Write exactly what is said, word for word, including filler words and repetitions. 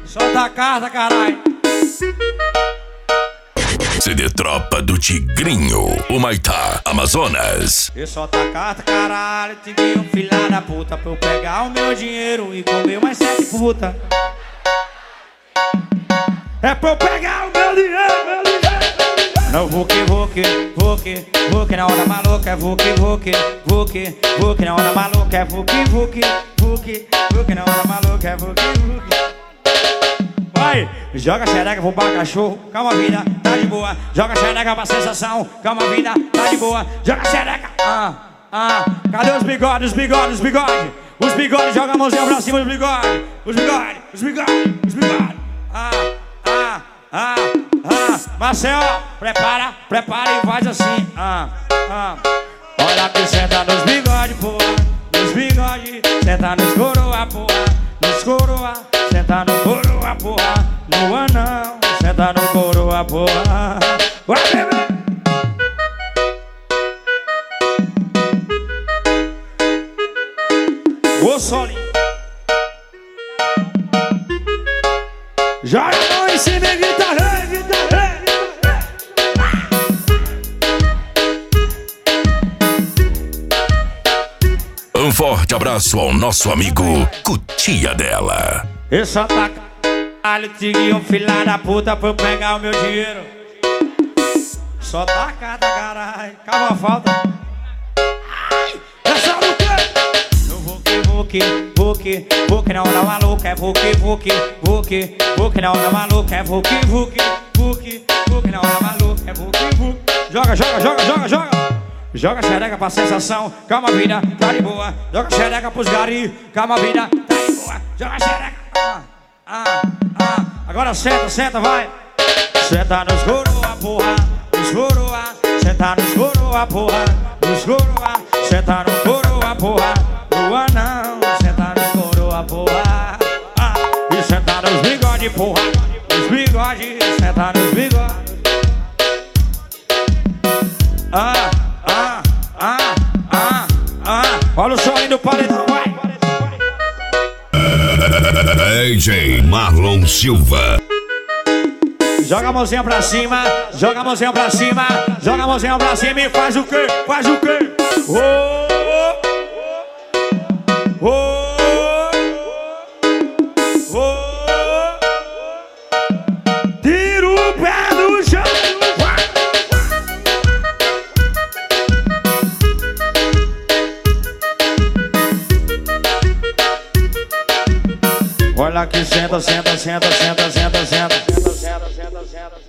Solta a carta, caralho. C D Tropa do Tigrinho, Humaitá, Amazonas. Eu solta a carta, caralho. Tigrinho, filha da puta, pra eu pegar o meu dinheiro e comer mais sete puta. É pra eu pegar o meu dinheiro, meu dinheiro. Não vou que, vou que, vou que, vou que na hora maluca. É vou que, vou que, vou que, vou que na hora maluca. É vou que, vou que, vou que, vou que na hora maluca. É vou que, vou que. Vai, joga xereca pro bar cachorro, calma vida, tá de boa. Joga xereca pra sensação, calma vida, tá de boa. Joga xereca, ah, ah. Cadê os bigodes, os bigodes, os bigodes? Os bigodes, joga a mãozinha pra cima, os bigodes. Os bigodes, os bigodes, os bigodes. Ah, ah, ah, ah. Marcel, prepara, prepara e faz assim, ah, ah. Olha que senta nos bigodes, porra. Nos bigodes, senta nos coroa, porra. Nos coroa, senta no coroa, porra. No anão, senta no coroa, porra. Vai, bebê! Ô, Solinho! Já não em cima, guitarra, guitarra. Um forte abraço ao nosso amigo Cutia dela. Eu só tá caralho, Tigrinho, filha da puta, pra eu pegar o meu dinheiro. Só tá cada caralho, calma, falta. Ai, essa no quê? Eu vou que, vou que, vou que, vou que na hora maluca. É vou que, vou que, vou que, vou que na hora maluca. É vou que, vou que, vou que, vou que na hora maluca. É vou que, vou que. Joga, joga, joga, joga, joga. Joga xereca pra sensação, calma vida, tá de boa. Joga xereca pros gari, calma vida, tá de boa. Joga xereca, ah, ah, ah. Agora senta, senta, vai. Senta nos coroa, porra, nos coroa. Senta nos coroa, porra, nos coroa. Senta no coroa, porra, no anão. Senta no coroa, porra, ah. E senta nos bigode, porra, nos bigode. Senta nos bigode, ah. Ah, ah, ah, ah. Olha o som do paredão, vai. D J Marlon Silva. Joga a mãozinha pra cima, joga a mãozinha pra cima, joga a mãozinha pra cima e faz o quê? Faz o quê? Oh, oh, oh, oh. Tira o pé do chão. Olha que senta, senta, senta, senta, senta, senta, senta, senta, senta, senta.